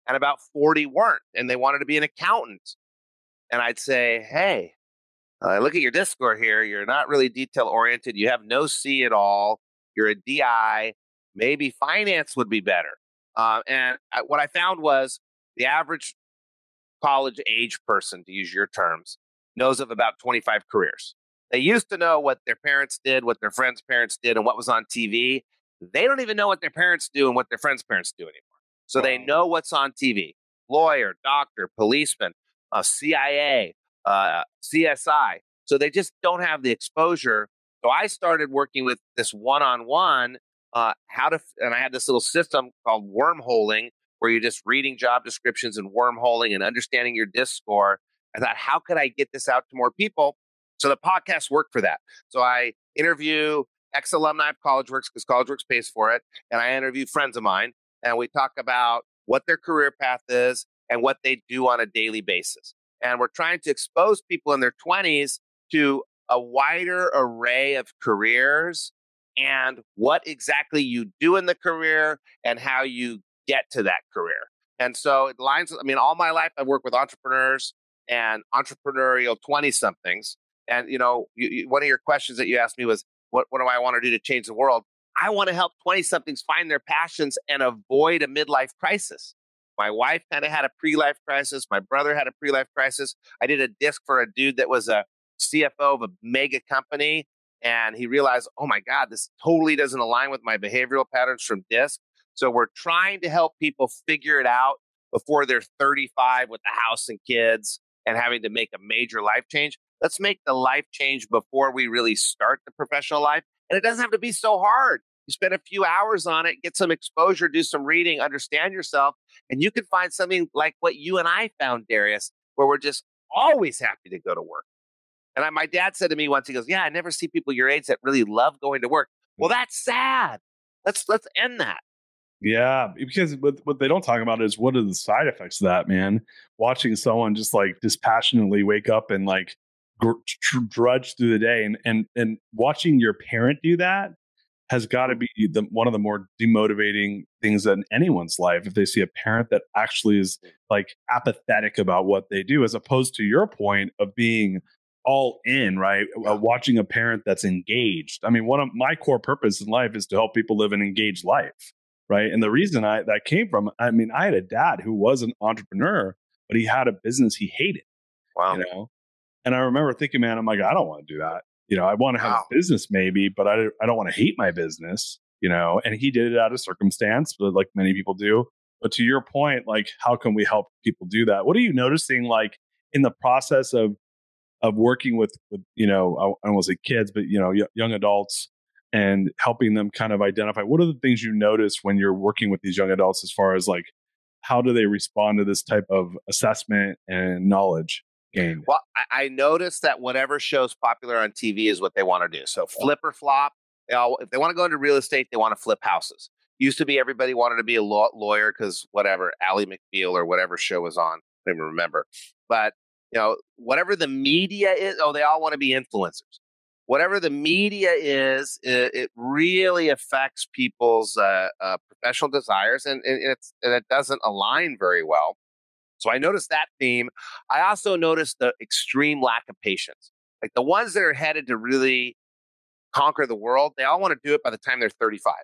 and about forty weren't, and they wanted to be an accountant. And I'd say, hey, uh, look at your DISC score here. You're not really detail oriented. You have no C at all. You're a D I. Maybe finance would be better. Uh, and I, what I found was the average college age person, to use your terms, knows of about twenty-five careers. They used to know what their parents did, what their friends' parents did, and what was on T V. They don't even know what their parents do and what their friends' parents do anymore. So they know what's on T V. Lawyer, doctor, policeman, uh, C I A, uh, C S I. So they just don't have the exposure. So I started working with this one-on-one, uh, how to, and I had this little system called wormholing, where you're just reading job descriptions and wormholing and understanding your DISC score. I thought, how could I get this out to more people? So the podcast worked for that. So I interview ex-alumni of CollegeWorks because CollegeWorks pays for it. And I interview friends of mine, and we talk about what their career path is and what they do on a daily basis. And we're trying to expose people in their twenties to a wider array of careers and what exactly you do in the career and how you get to that career. And so it lines, I mean, all my life I've worked with entrepreneurs and entrepreneurial twenty-somethings. And, you know, you, you, one of your questions that you asked me was, what, what do I want to do to change the world? I want to help twenty-somethings find their passions and avoid a midlife crisis. My wife kind of had a pre-life crisis. My brother had a pre-life crisis. I did a disc for a dude that was a C F O of a mega company. And he realized, oh my God, this totally doesn't align with my behavioral patterns from disc. So we're trying to help people figure it out before they're thirty-five with the house and kids and having to make a major life change. Let's make the life change before we really start the professional life. And it doesn't have to be so hard. You spend a few hours on it, get some exposure, do some reading, understand yourself, and you can find something like what you and I found, Darius, where we're just always happy to go to work. And I, my dad said to me once, he goes, yeah, I never see people your age that really love going to work. Well, that's sad. Let's let's end that. Yeah, because what, what they don't talk about is what are the side effects of that, man. Watching someone just like dispassionately wake up and like gr- drudge through the day, and and and watching your parent do that has got to be the, one of the more demotivating things in anyone's life. If they see a parent that actually is like apathetic about what they do, as opposed to your point of being all in, right? Uh, watching a parent that's engaged. I mean, one of my core purpose in life is to help people live an engaged life, right? And the reason I that came from, I mean, I had a dad who was an entrepreneur, but he had a business he hated. Wow. You know, and I remember thinking, man, I'm like, I don't want to do that. You know, I want to have Wow. a business maybe, but I, I don't want to hate my business, you know, and he did it out of circumstance, but like many people do. But to your point, like, how can we help people do that? What are you noticing, like, in the process of, of working with, with, you know, I don't want to say kids, but, you know, y- young adults, and helping them kind of identify, what are the things you notice when you're working with these young adults, as far as like, how do they respond to this type of assessment and knowledge gained? Well, I, I noticed that whatever show's popular on T V is what they want to do. So flip or flop. You know, if they want to go into real estate, they want to flip houses. Used to be everybody wanted to be a law, lawyer because whatever, Ally McBeal or whatever show was on. I don't even remember. But, you know, whatever the media is, oh, they all want to be influencers. Whatever the media is, it, it really affects people's uh, uh, professional desires, and, and, it's, and it doesn't align very well. So I noticed that theme. I also noticed the extreme lack of patience. Like the ones that are headed to really conquer the world, they all want to do it by the time they're thirty-five.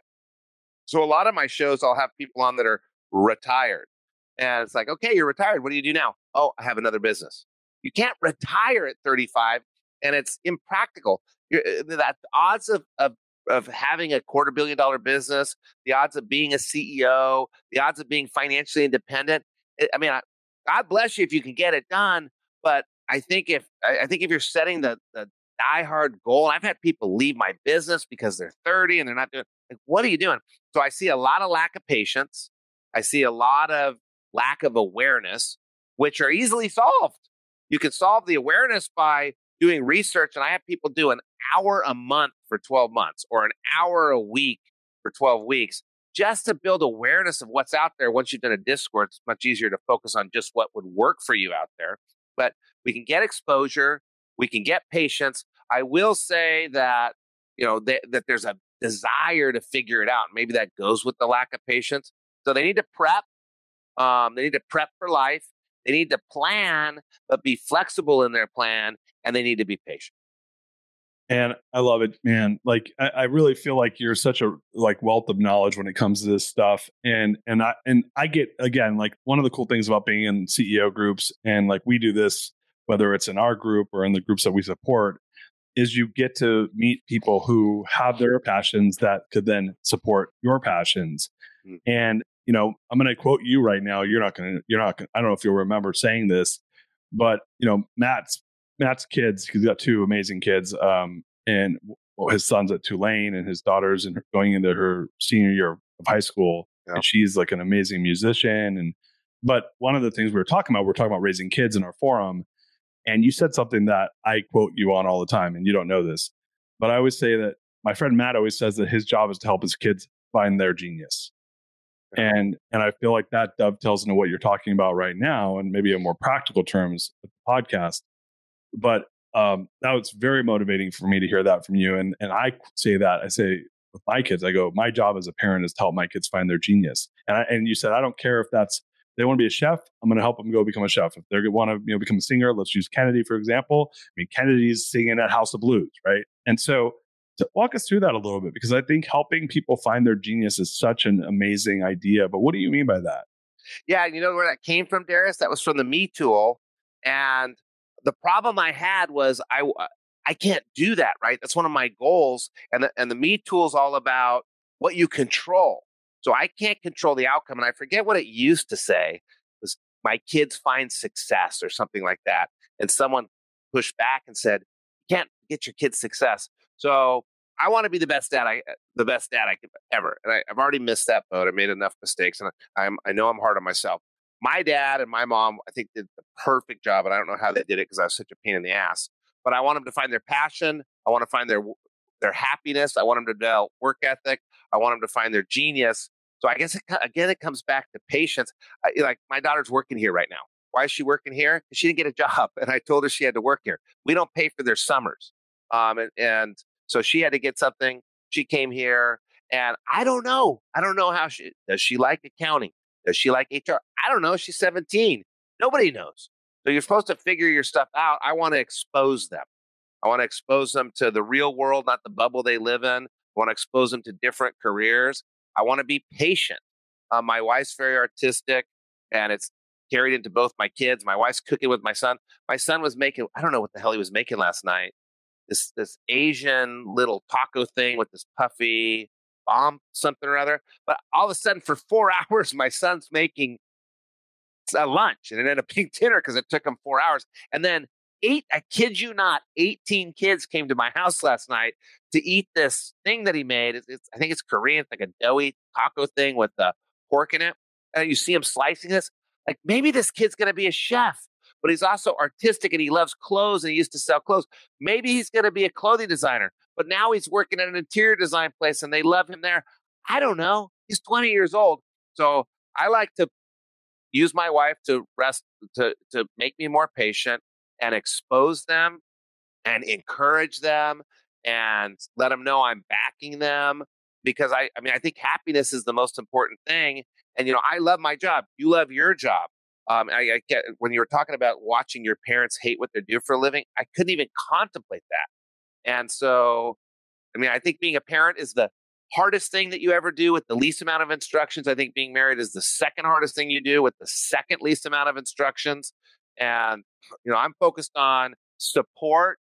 So a lot of my shows, I'll have people on that are retired. And it's like, okay, you're retired. What do you do now? Oh, I have another business. You can't retire at thirty-five, and it's impractical. You're, that odds of, of of having a quarter billion dollar business, the odds of being a C E O, the odds of being financially independent. I mean, I, God bless you if you can get it done. But I think if I think if you're setting the the diehard goal, I've had people leave my business because they're thirty and they're not doing. Like, what are you doing? So I see a lot of lack of patience. I see a lot of lack of awareness, which are easily solved. You can solve the awareness by doing research, and I have people do an hour a month for twelve months or an hour a week for twelve weeks. Just to build awareness of what's out there. Once you've done a disc score, it's much easier to focus on just what would work for you out there. But we can get exposure. We can get patience. I will say that, you know, th- that there's a desire to figure it out. Maybe that goes with the lack of patience. So they need to prep. Um, they need to prep for life. They need to plan, but be flexible in their plan, and they need to be patient. And I love it, man. Like I, I really feel like you're such a like wealth of knowledge when it comes to this stuff. And and I and I get again like one of the cool things about being in C E O groups and like we do this, whether it's in our group or in the groups that we support, is you get to meet people who have their passions that could then support your passions. Mm. And you know, I'm going to quote you right now. You're not going to. You're not. Gonna, I don't know if you'll remember saying this, but you know, Matt's Matt's kids. He's got two amazing kids, um, and well, his son's at Tulane, and his daughter's in, going into her senior year of high school, yeah. And she's like an amazing musician. And but one of the things we were talking about, we we're talking about raising kids in our forum, and you said something that I quote you on all the time, and you don't know this, but I always say that my friend Matt always says that his job is to help his kids find their genius. And and I feel like that dovetails into what you're talking about right now, and maybe in more practical terms with the podcast. But um, that was very motivating for me to hear that from you. And and I say that I say with my kids, I go, my job as a parent is to help my kids find their genius. And I, and you said I don't care if that's they want to be a chef, I'm going to help them go become a chef. If they want to you know become a singer, let's use Kennedy for example. I mean, Kennedy's singing at House of Blues, right? And so. So walk us through that a little bit, because I think helping people find their genius is such an amazing idea. But what do you mean by that? Yeah, you know where that came from, Darius? That was from the Me Tool. And the problem I had was I I can't do that, right? That's one of my goals. And the, and the Me Tool is all about what you control. So I can't control the outcome. And I forget what it used to say. It was my kids find success or something like that. And someone pushed back and said, you can't get your kids success. So I want to be the best dad I, the best dad I could ever. And I, I've already missed that boat. I made enough mistakes, and I'm, I know I'm hard on myself. My dad and my mom, I think, did the perfect job, and I don't know how they did it because I was such a pain in the ass. But I want them to find their passion. I want to find their their happiness. I want them to develop work ethic. I want them to find their genius. So I guess it, again, it comes back to patience. I, like my daughter's working here right now. Why is she working here? Because she didn't get a job, and I told her she had to work here. We don't pay for their summers. Um, and, and so she had to get something. She came here, and I don't know. I don't know how she, does she like accounting? Does she like H R? I don't know. She's seventeen. Nobody knows. So you're supposed to figure your stuff out. I want to expose them. I want to expose them to the real world, not the bubble they live in. I want to expose them to different careers. I want to be patient. Uh, my wife's very artistic, and it's carried into both my kids. My wife's cooking with my son. My son was making, I don't know what the hell he was making last night. This this Asian little taco thing with this puffy bomb, something or other. But all of a sudden, for four hours, my son's making a lunch, and it ended up being dinner because it took him four hours. And then eight, I kid you not, eighteen kids came to my house last night to eat this thing that he made. It's, it's I think it's Korean, it's like a doughy taco thing with the pork in it. And you see him slicing this. Like, maybe this kid's going to be a chef. But he's also artistic and he loves clothes and he used to sell clothes. Maybe he's going to be a clothing designer, but now he's working at an interior design place and they love him there. I don't know. He's twenty years old. So I like to use my wife to rest, to, to make me more patient and expose them and encourage them and let them know I'm backing them. Because I, I mean, I think happiness is the most important thing. And, you know, I love my job. You love your job. Um, I, I get when you were talking about watching your parents hate what they do for a living, I couldn't even contemplate that. And so, I mean, I think being a parent is the hardest thing that you ever do with the least amount of instructions. I think being married is the second hardest thing you do with the second least amount of instructions. And, you know, I'm focused on support,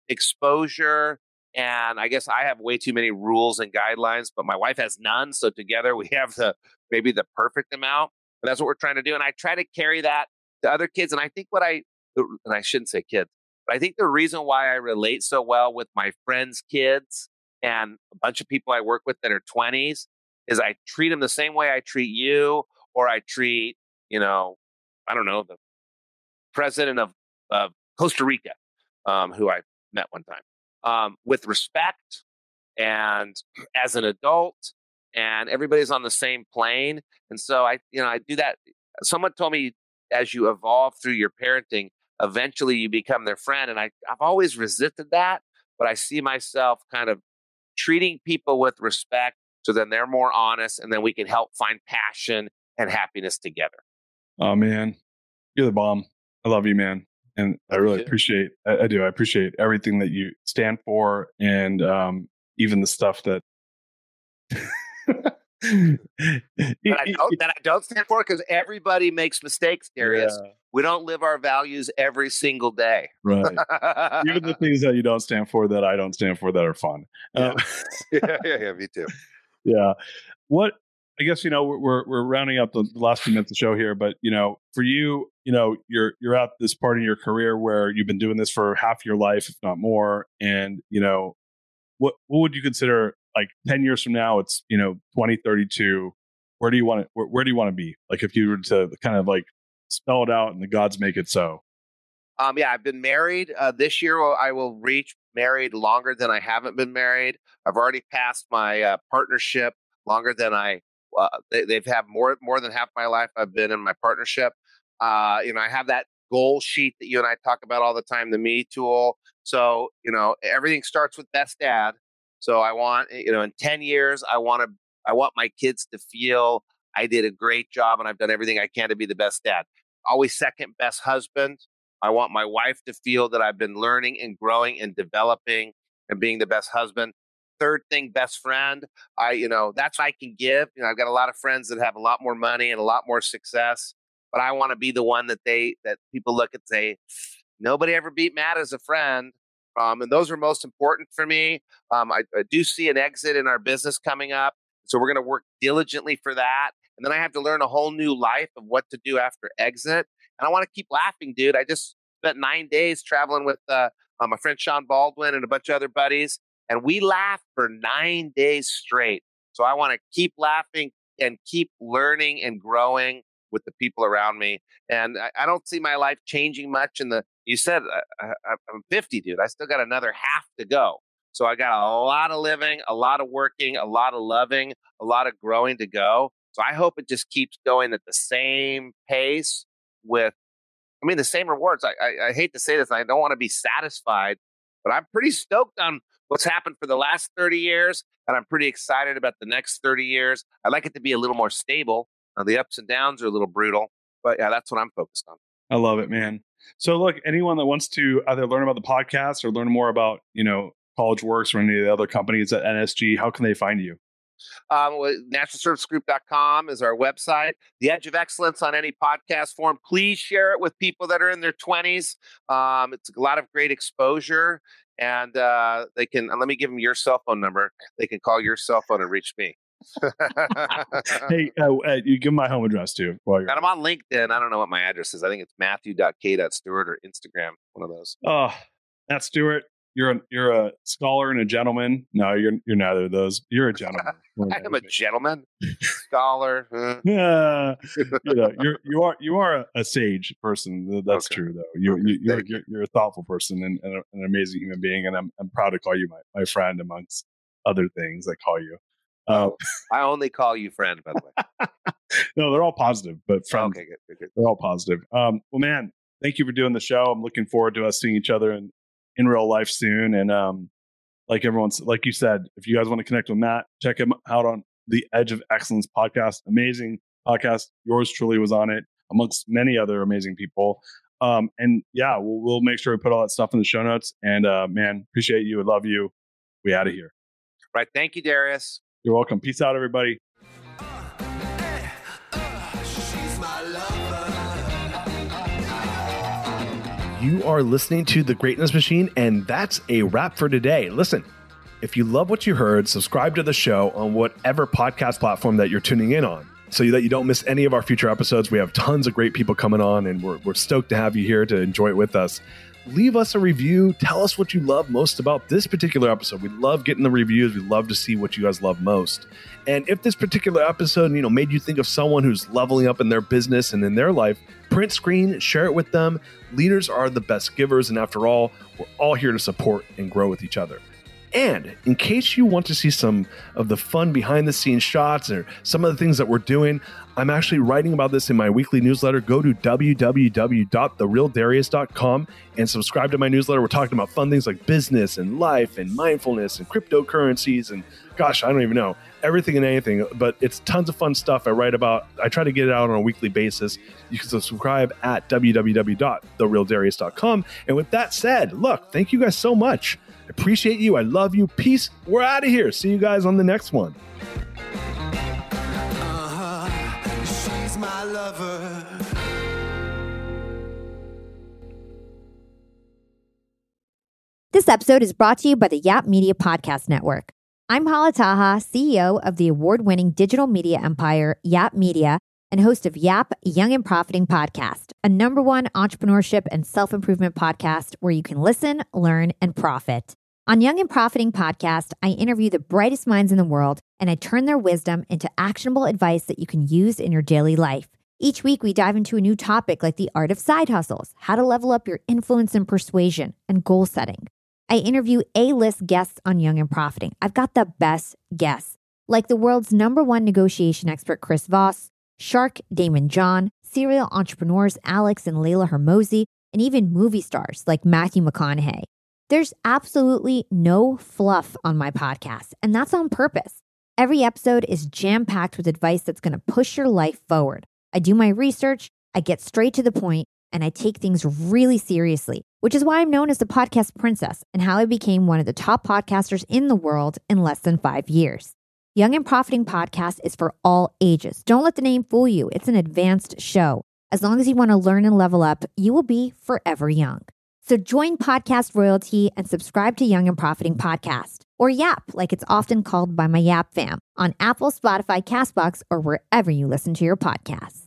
exposure, and I guess I have way too many rules and guidelines, but my wife has none. So together we have the maybe the perfect amount. And that's what we're trying to do. And I try to carry that to other kids. And I think what I, and I shouldn't say kids, but I think the reason why I relate so well with my friends' kids and a bunch of people I work with that are twenties is I treat them the same way I treat you, or I treat, you know, I don't know, the president of, of Costa Rica, um, who I met one time, um, with respect and as an adult. And everybody's on the same plane. And so I, you know, I do that. Someone told me as you evolve through your parenting, eventually you become their friend. And I, I've always resisted that, but I see myself kind of treating people with respect so then they're more honest and then we can help find passion and happiness together. Oh man, you're the bomb. I love you, man. And I really appreciate, I, I do. I appreciate everything that you stand for, and um, even the stuff that that, I don't, that I don't stand for, because everybody makes mistakes, Darius. Yeah. We don't live our values every single day. Right. Even the things that you don't stand for that I don't stand for that are fun. Yeah, um, yeah, yeah, yeah, me too. Yeah. What, I guess, you know, we're we're rounding up the, the last few minutes of the show here, but, you know, for you, you know, you're you're at this part in your career where you've been doing this for half your life, if not more. And, you know, what what would you consider, like ten years from now, it's, you know, twenty thirty-two, where do you want to, where, where do you want to be? Like, if you were to kind of like spell it out and the gods make it so. Um, yeah, I've been married. Uh, this year, I will reach married longer than I haven't been married. I've already passed my uh, partnership longer than I, uh, they, they've had more, more than half my life I've been in my partnership. Uh, you know, I have that goal sheet that you and I talk about all the time, the Me tool. So, you know, everything starts with best dad. So I want, you know, in ten years, I want to, I want my kids to feel I did a great job and I've done everything I can to be the best dad. Always second best husband. I want my wife to feel that I've been learning and growing and developing and being the best husband. Third thing, best friend. I, you know, that's what I can give. You know, I've got a lot of friends that have a lot more money and a lot more success, but I want to be the one that they, that people look at and say, nobody ever beat Matt as a friend. Um, and those are most important for me. Um, I, I do see an exit in our business coming up. So we're going to work diligently for that. And then I have to learn a whole new life of what to do after exit. And I want to keep laughing, dude. I just spent nine days traveling with uh, uh, my friend Sean Baldwin and a bunch of other buddies. And we laughed for nine days straight. So I want to keep laughing and keep learning and growing with the people around me. And I, I don't see my life changing much. In the, you said uh, I'm fifty, dude. I still got another half to go. So I got a lot of living, a lot of working, a lot of loving, a lot of growing to go. So I hope it just keeps going at the same pace with, I mean, the same rewards. I, I, I hate to say this, I don't want to be satisfied, but I'm pretty stoked on what's happened for the last thirty years. And I'm pretty excited about the next thirty years. I'd like it to be a little more stable. Uh, the ups and downs are a little brutal, but yeah, that's what I'm focused on. I love it, man. So look, anyone that wants to either learn about the podcast or learn more about, you know, College Works or any of the other companies at N S G, how can they find you? Um, national service group dot com is our website. The Edge of Excellence on any podcast form. Please share it with people that are in their twenties. Um, it's a lot of great exposure. And uh, they can, let me give them your cell phone number. They can call your cell phone and reach me. Hey, uh, uh, you give my home address too. While you're and I'm on LinkedIn. I don't know what my address is. I think it's matthew dot k dot stewart or Instagram, one of those. Oh, Matt Stewart, you're a, you're a scholar and a gentleman. No, you're you're neither of those. You're a gentleman. I am a gentleman, scholar. Uh. Yeah, you know, you're you are you are a, a sage person. That's okay. True, though. You, okay. you you're, you're you're a thoughtful person and, and an amazing human being, and I'm I'm proud to call you my, my friend amongst other things I call you. Uh, I only call you friend, by the way. No, they're all positive, but friend. Okay, good, good, good. They're all positive. Um, well, man, thank you for doing the show. I'm looking forward to us seeing each other in, in real life soon. And um, like everyone's, like you said, if you guys want to connect with Matt, check him out on the Edge of Excellence podcast. Amazing podcast. Yours truly was on it, amongst many other amazing people. Um, and yeah, we'll, we'll make sure we put all that stuff in the show notes. And uh, man, appreciate you. I love you. We out of here. Right. Thank you, Darius. You're welcome. Peace out, everybody. You are listening to The Greatness Machine, and that's a wrap for today. Listen, if you love what you heard, subscribe to the show on whatever podcast platform that you're tuning in on so that you don't miss any of our future episodes. We have tons of great people coming on, and we're, we're stoked to have you here to enjoy it with us. Leave us a review. Tell us what you love most about this particular episode. We love getting the reviews. We love to see what you guys love most. And if this particular episode, you know, made you think of someone who's leveling up in their business and in their life, print screen, share it with them. Leaders are the best givers. And after all, we're all here to support and grow with each other. And in case you want to see some of the fun behind the scenes shots or some of the things that we're doing, I'm actually writing about this in my weekly newsletter. Go to w w w dot the real darius dot com and subscribe to my newsletter. We're talking about fun things like business and life and mindfulness and cryptocurrencies and gosh, I don't even know, everything and anything, but it's tons of fun stuff I write about. I try to get it out on a weekly basis. You can subscribe at w w w dot the real darius dot com. And with that said, look, thank you guys so much. I appreciate you. I love you. Peace. We're out of here. See you guys on the next one. Uh-huh. She's my lover. This episode is brought to you by the Yap Media Podcast Network. I'm Hala Taha, C E O of the award-winning digital media empire, Yap Media, and host of Yap Young and Profiting Podcast, a number one entrepreneurship and self-improvement podcast where you can listen, learn, and profit. On Young and Profiting Podcast, I interview the brightest minds in the world, and I turn their wisdom into actionable advice that you can use in your daily life. Each week, we dive into a new topic like the art of side hustles, how to level up your influence and persuasion, and goal setting. I interview A-list guests on Young and Profiting. I've got the best guests, like the world's number one negotiation expert, Chris Voss, Shark Damon John, serial entrepreneurs Alex and Layla Hermosi, and even movie stars like Matthew McConaughey. There's absolutely no fluff on my podcast, and that's on purpose. Every episode is jam-packed with advice that's going to push your life forward. I do my research, I get straight to the point, and I take things really seriously, which is why I'm known as the podcast princess and how I became one of the top podcasters in the world in less than five years. Young and Profiting Podcast is for all ages. Don't let the name fool you. It's an advanced show. As long as you want to learn and level up, you will be forever young. So join Podcast Royalty and subscribe to Young and Profiting Podcast, or Yap, like it's often called by my Yap fam, on Apple, Spotify, CastBox, or wherever you listen to your podcasts.